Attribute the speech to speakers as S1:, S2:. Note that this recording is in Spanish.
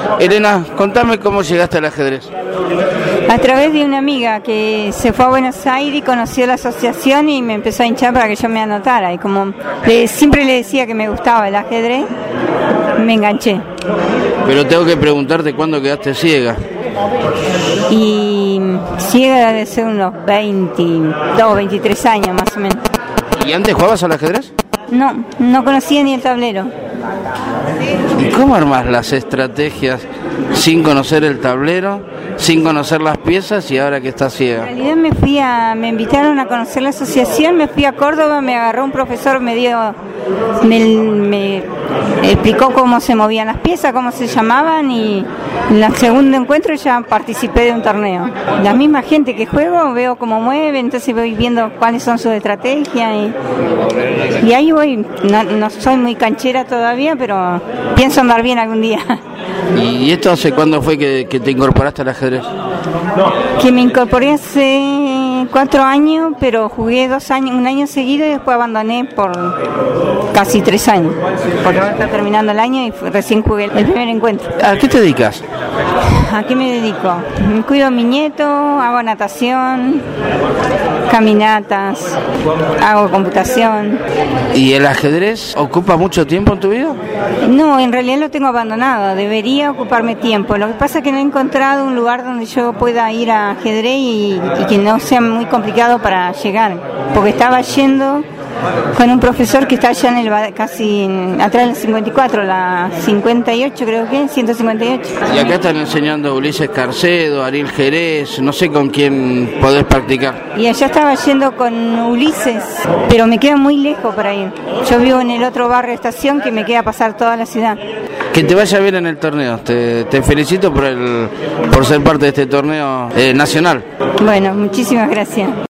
S1: Elena, contame cómo llegaste al ajedrez.
S2: A través de una amiga que se fue a Buenos Aires y conoció la asociación y me empezó a hinchar para que yo me anotara. Y como siempre le decía que me gustaba el ajedrez, me enganché.
S1: Pero tengo que preguntarte cuándo quedaste ciega.
S2: Y ciega debe ser unos 22, 23 años más o menos.
S1: ¿Y antes jugabas al ajedrez?
S2: No conocía ni el tablero.
S1: ¿Y cómo armás las estrategias sin conocer el tablero, sin conocer las piezas y ahora que estás ciega?
S2: En realidad me invitaron a conocer la asociación, me fui a Córdoba, me agarró un profesor, me explicó cómo se movían las piezas, cómo se llamaban, y en el segundo encuentro ya participé de un torneo. La misma gente que juego, veo cómo mueve, entonces voy viendo cuáles son sus estrategias y ahí voy. No soy muy canchera todavía, pero pienso andar bien algún día.
S1: ¿Y esto hace cuándo fue que te incorporaste al ajedrez?
S2: Que me incorporé hace 4 años, pero jugué 2 años, un año seguido y después abandoné por casi 3 años. Porque ahora está terminando el año y recién jugué el primer encuentro.
S1: ¿A qué te dedicas?
S2: ¿A qué me dedico? Cuido a mi nieto, hago natación, caminatas, hago computación.
S1: ¿Y el ajedrez ocupa mucho tiempo en tu vida?
S2: No, en realidad lo tengo abandonado, debería ocuparme tiempo. Lo que pasa es que no he encontrado un lugar donde yo pueda ir a ajedrez y que no sea muy complicado para llegar, porque estaba yendo con un profesor que está allá atrás del 54, la 58 creo que, 158.
S1: Y acá están enseñando Ulises Carcedo, Ariel Jerez, no sé con quién podés practicar.
S2: Y allá estaba yendo con Ulises, pero me queda muy lejos para ir. Yo vivo en el otro barrio Estación que me queda pasar toda la ciudad.
S1: Que te vaya bien en el torneo. Te felicito por ser parte de este torneo nacional.
S2: Bueno, muchísimas gracias.